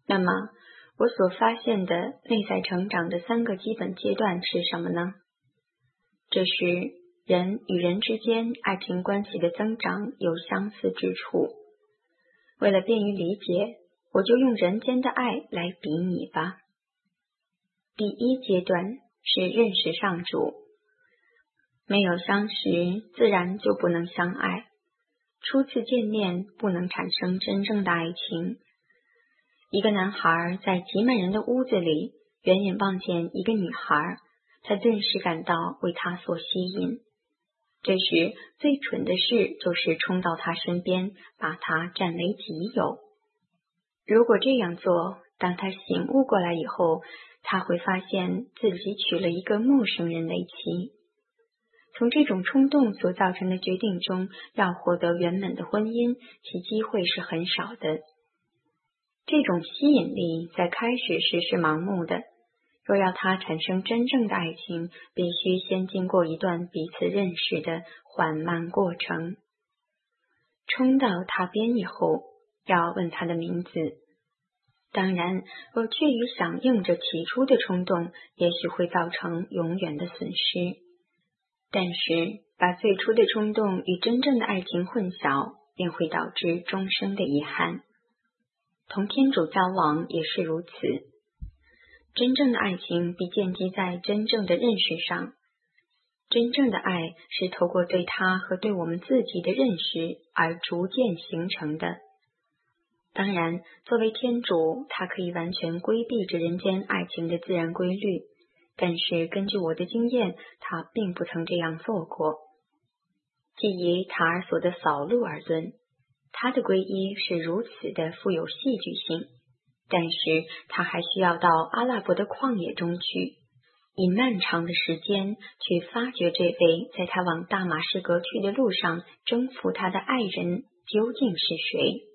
那么，我所发现的内在成长的3个基本阶段是什么呢？这是人与人之间爱情关系的增长有相似之处。为了便于理解，我就用人间的爱来比拟吧。第一阶段是认识上主，没有相识，自然就不能相爱。初次见面不能产生真正的爱情。一个男孩在挤满人的屋子里，远远望见一个女孩，他顿时感到为她所吸引。这时最蠢的事就是冲到她身边，把她占为己有。如果这样做，当他醒悟过来以后，他会发现自己娶了一个陌生人为妻。从这种冲动所造成的决定中，要获得圆满的婚姻，其机会是很少的。这种吸引力在开始时是盲目的，若要它产生真正的爱情，必须先经过一段彼此认识的缓慢过程。冲到他边以后，要问他的名字。当然，若怯于响应着起初的冲动，也许会造成永远的损失。但是，把最初的冲动与真正的爱情混淆，便会导致终生的遗憾。同天主交往也是如此。真正的爱情必建基在真正的认识上。真正的爱是透过对他和对我们自己的认识而逐渐形成的。当然，作为天主，他可以完全规避着人间爱情的自然规律，但是根据我的经验，他并不曾这样做过。既以塔尔索的扫路而论，他的皈依是如此的富有戏剧性，但是他还需要到阿拉伯的旷野中去，以漫长的时间去发掘这位在他往大马士革去的路上征服他的爱人究竟是谁。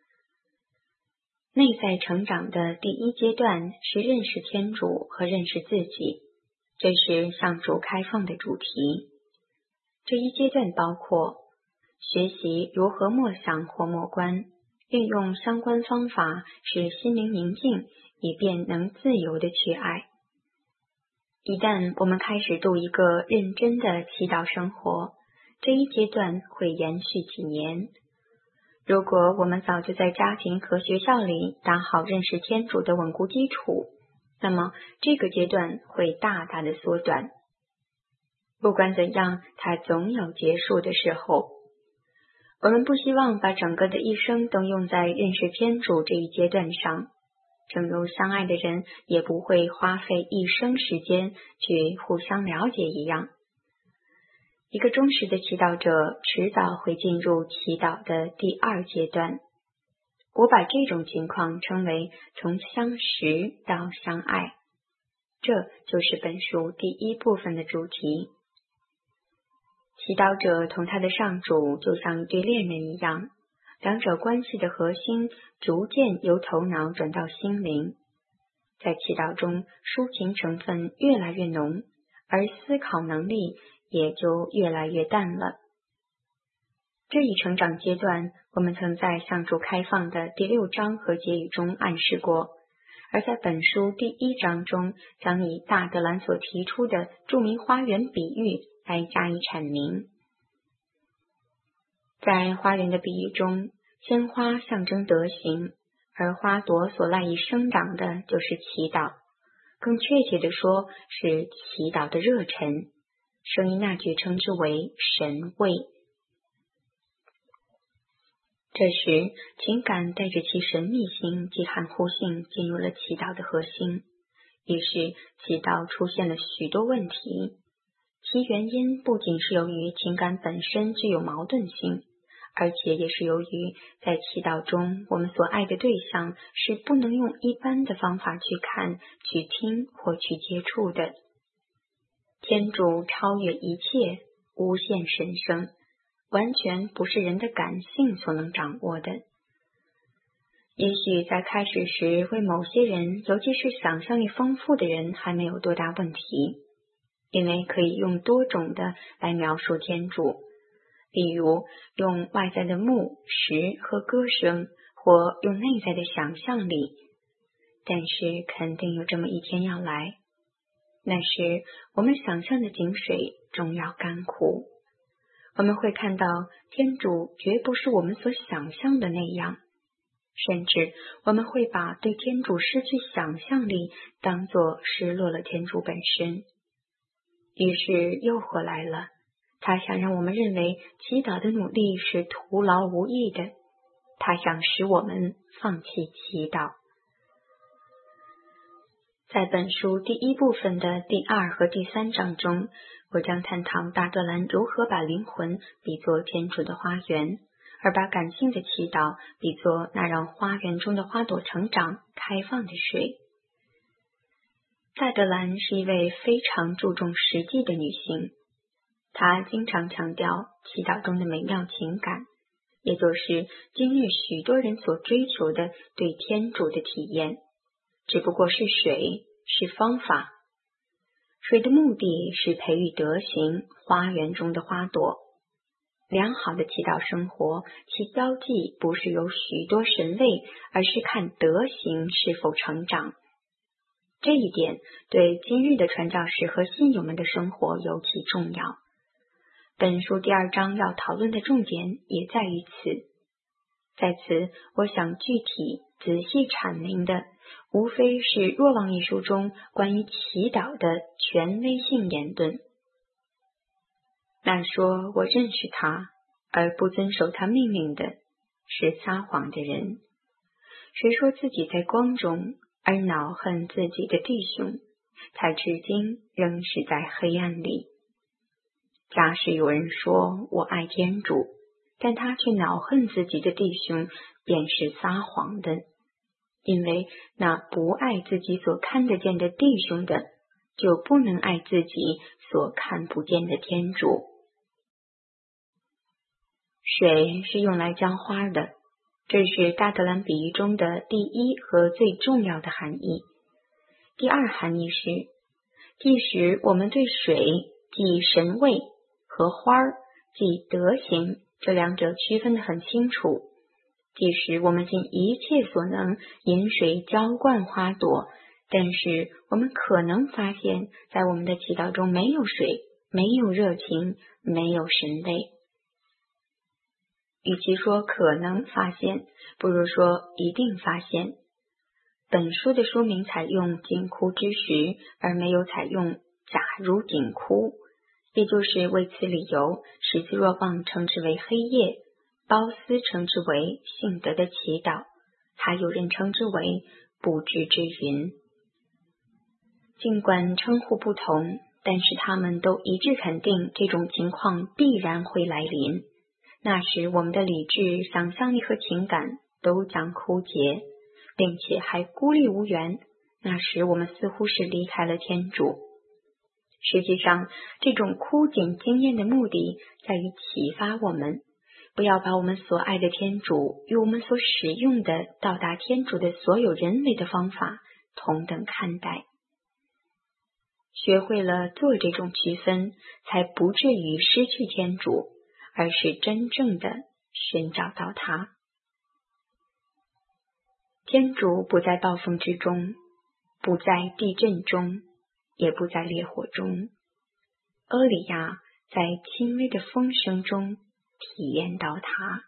内在成长的第一阶段是认识天主和认识自己，这是向主开放的主题。这一阶段包括学习如何默想或默观，运用相关方法使心灵宁静，以便能自由地去爱。一旦我们开始度一个认真的祈祷生活，这一阶段会延续几年。如果我们早就在家庭和学校里打好认识天主的稳固基础，那么这个阶段会大大的缩短。不管怎样，它总有结束的时候。我们不希望把整个的一生都用在认识天主这一阶段上，正如相爱的人也不会花费一生时间去互相了解一样。一个忠实的祈祷者迟早会进入祈祷的第2阶段。我把这种情况称为从相识到相爱。这就是本书第1部分的主题。祈祷者同他的上主就像一对恋人一样，两者关系的核心逐渐由头脑转到心灵。在祈祷中，抒情成分越来越浓，而思考能力也就越来越淡了。这一成长阶段，我们曾在向主开放的第6章和结语中暗示过，而在本书第1章中，将以大德兰所提出的著名花园比喻来加以阐明。在花园的比喻中，鲜花象征德行，而花朵所赖以生长的就是祈祷，更确切地说是祈祷的热忱。圣依纳爵称之为神味。这时，情感带着其神秘性及含糊性进入了祈祷的核心，于是祈祷出现了许多问题。其原因不仅是由于情感本身具有矛盾性，而且也是由于在祈祷中，我们所爱的对象是不能用一般的方法去看、去听或去接触的。天主超越一切，无限神圣，完全不是人的感性所能掌握的。也许在开始时，为某些人，尤其是想象力丰富的人，还没有多大问题，因为可以用多种的来描述天主，例如用外在的木、石和歌声，或用内在的想象力， 但是肯定有这么一天要来，那时我们想象的井水终要干枯，我们会看到天主绝不是我们所想象的那样，甚至我们会把对天主失去想象力当作失落了天主本身。于是诱惑来了，他想让我们认为祈祷的努力是徒劳无益的，他想使我们放弃祈祷。在本书第一部分的第2和第3章中，我将探讨大德兰如何把灵魂比作天主的花园，而把感性的祈祷比作那让花园中的花朵成长开放的水。大德兰是一位非常注重实际的女性，她经常强调祈祷中的美妙情感，也就是今日许多人所追求的对天主的体验，只不过是水，是方法。水的目的是培育德行，花园中的花朵。良好的祈祷生活，其标记不是有许多神位，而是看德行是否成长。这一点对今日的传教士和信友们的生活尤其重要。本书第2章要讨论的重点也在于此。在此，我想具体仔细阐明的，无非是《若望》一书中关于祈祷的权威性言论。那说我认识他，而不遵守他命令的，是撒谎的人。谁说自己在光中，而恼恨自己的弟兄，他至今仍是在黑暗里。假使有人说我爱天主，但他却恼恨自己的弟兄，便是撒谎的，因为那不爱自己所看得见的弟兄的，就不能爱自己所看不见的天主。水是用来浇花的，这是大德兰比喻中的第一和最重要的含义。第2含义是，即使我们对水即神位和花即德行这两者区分得很清楚，即使我们尽一切所能引水浇灌花朵，但是我们可能发现在我们的祈祷中没有水，没有热情，没有神位。与其说可能发现，不如说一定发现。本书的书名采用井窟之时，而没有采用假如井窟，也就是为此理由，十字若望称之为黑夜，褒斯称之为信德的祈祷，还有人称之为不知之云。尽管称呼不同，但是他们都一致肯定这种情况必然会来临。那时我们的理智、想象力和情感都将枯竭，并且还孤立无援。那时我们似乎是离开了天主。实际上，这种枯尽经验的目的在于启发我们，不要把我们所爱的天主与我们所使用的到达天主的所有人为的方法同等看待。学会了做这种区分，才不至于失去天主，而是真正的寻找到他。天主不在暴风之中，不在地震中，也不在烈火中。阿里亚在轻微的风声中体验到他。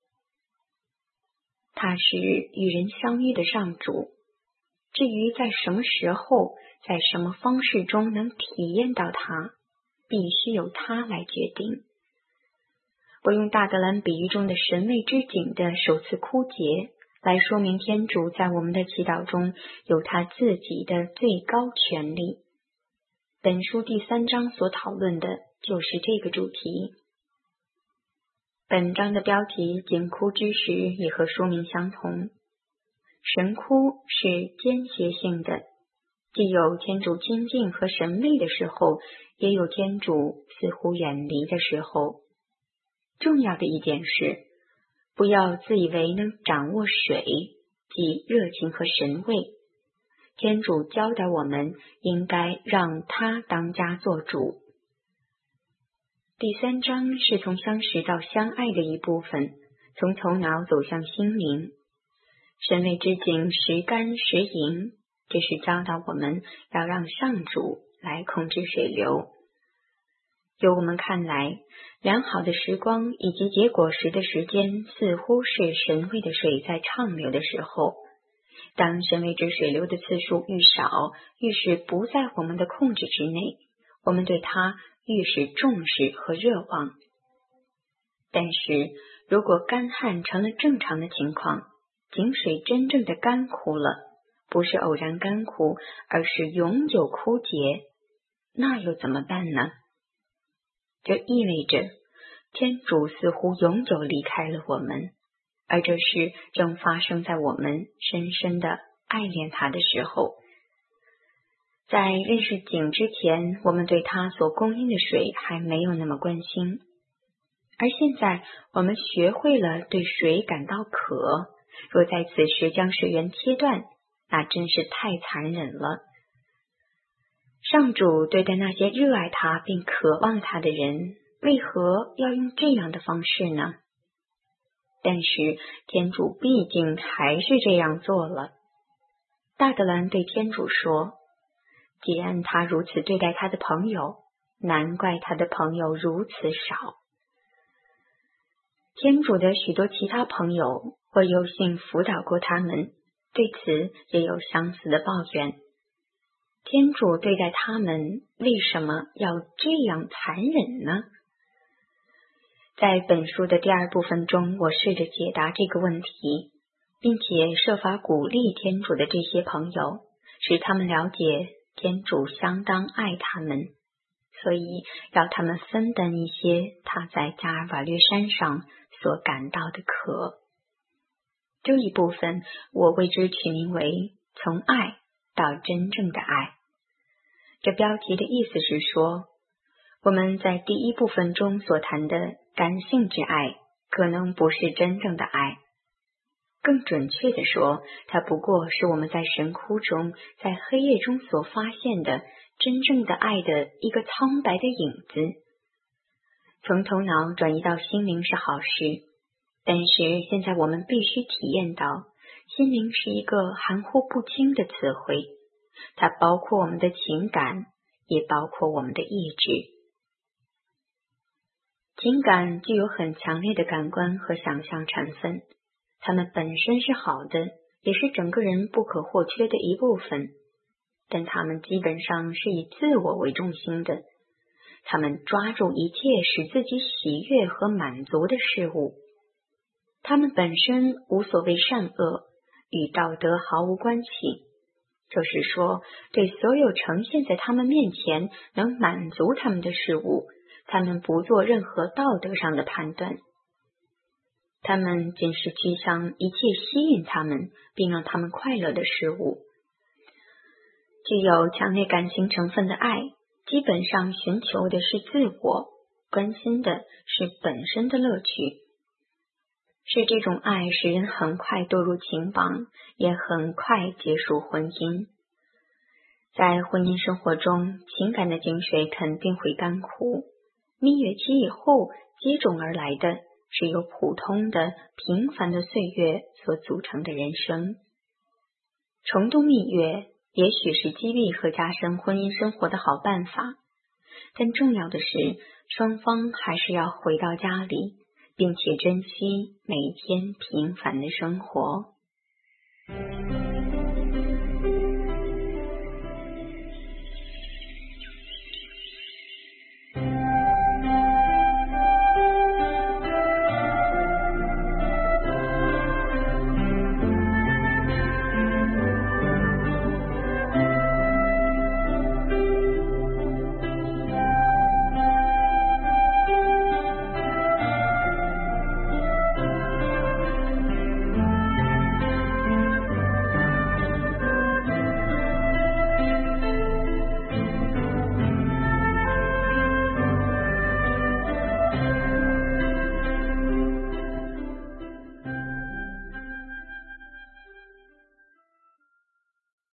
他是与人相遇的上主。至于在什么时候，在什么方式中能体验到他，必须由他来决定。我用大德兰比喻中的神位之井的首次枯竭来说明天主在我们的祈祷中有他自己的最高权力。本书第3章所讨论的就是这个主题。本章的标题井窟之时也和说明相同。神窟是间歇性的，既有天主亲近和神位的时候，也有天主似乎远离的时候。重要的一点是，不要自以为能掌握水，即热情和神位。天主教导我们应该让他当家做主。第3章是从相识到相爱的一部分，从头脑走向心灵。 神位之井时干时盈，这是教导我们要让上主来控制水流。由我们看来，良好的时光以及结果时的时间似乎是神位的水在畅流的时候。当神位之水流的次数愈少，愈是不在我们的控制之内，我们对它愈是重视和热望。但是如果干旱成了正常的情况，井水真正的干枯了，不是偶然干枯，而是永久枯竭，那又怎么办呢？这意味着天主似乎永久离开了我们，而这事正发生在我们深深的爱恋他的时候。在认识井之前，我们对他所供应的水还没有那么关心，而现在我们学会了对水感到渴，若在此时将水源切断，那真是太残忍了。上主对待那些热爱他并渴望他的人，为何要用这样的方式呢？但是天主毕竟还是这样做了。大德兰对天主说，既然他如此对待他的朋友，难怪他的朋友如此少。天主的许多其他朋友，我有幸辅导过他们，对此也有相似的抱怨。天主对待他们为什么要这样残忍呢？在本书的第二部分中，我试着解答这个问题，并且设法鼓励天主的这些朋友，使他们了解天主相当爱他们，所以要他们分担一些他在加尔瓦略山上所感到的渴。这一部分我为之取名为从爱到真正的爱。这标题的意思是说，我们在第一部分中所谈的感性之爱可能不是真正的爱，更准确地说，它不过是我们在神窟中在黑夜中所发现的真正的爱的一个苍白的影子。从头脑转移到心灵是好事，但是现在我们必须体验到，心灵是一个含糊不清的词汇，它包括我们的情感，也包括我们的意志。情感具有很强烈的感官和想象成分，它们本身是好的，也是整个人不可或缺的一部分，但它们基本上是以自我为中心的，它们抓住一切使自己喜悦和满足的事物，它们本身无所谓善恶，与道德毫无关系，就是说，对所有呈现在他们面前能满足他们的事物，他们不做任何道德上的判断，他们仅是趋向一切吸引他们并让他们快乐的事物。具有强烈感情成分的爱，基本上寻求的是自我，关心的是本身的乐趣。是这种爱使人很快堕入情网，也很快结束婚姻。在婚姻生活中，情感的井水肯定会干枯，蜜月期以后接踵而来的是由普通的平凡的岁月所组成的人生。重度蜜月也许是激励和加深婚姻生活的好办法，但重要的是双方还是要回到家里，并且珍惜每天平凡的生活。